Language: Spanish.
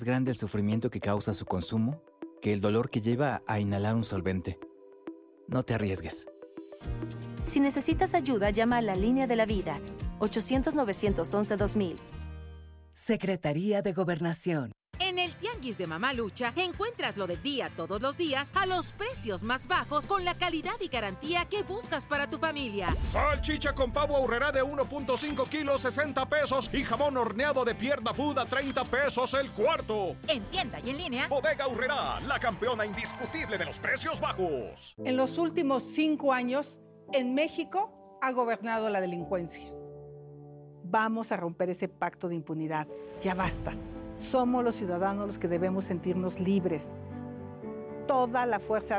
grande el sufrimiento que causa su consumo que el dolor que lleva a inhalar un solvente. No te arriesgues. Si necesitas ayuda, llama a la Línea de la Vida, 800-911-2000. Secretaría de Gobernación. En el Tianguis de Mamá Lucha encuentras lo del día todos los días a los precios más bajos con la calidad y garantía que buscas para tu familia. Salchicha con pavo Aurrerá de 1.5 kilos, 60 pesos. Y jamón horneado de pierna fuda, 30 pesos el cuarto. En tienda y en línea. Bodega Aurrerá, la campeona indiscutible de los precios bajos. En los últimos 5 años, en México ha gobernado la delincuencia. Vamos a romper ese pacto de impunidad. Ya basta. Somos los ciudadanos los que debemos sentirnos libres. Toda la fuerza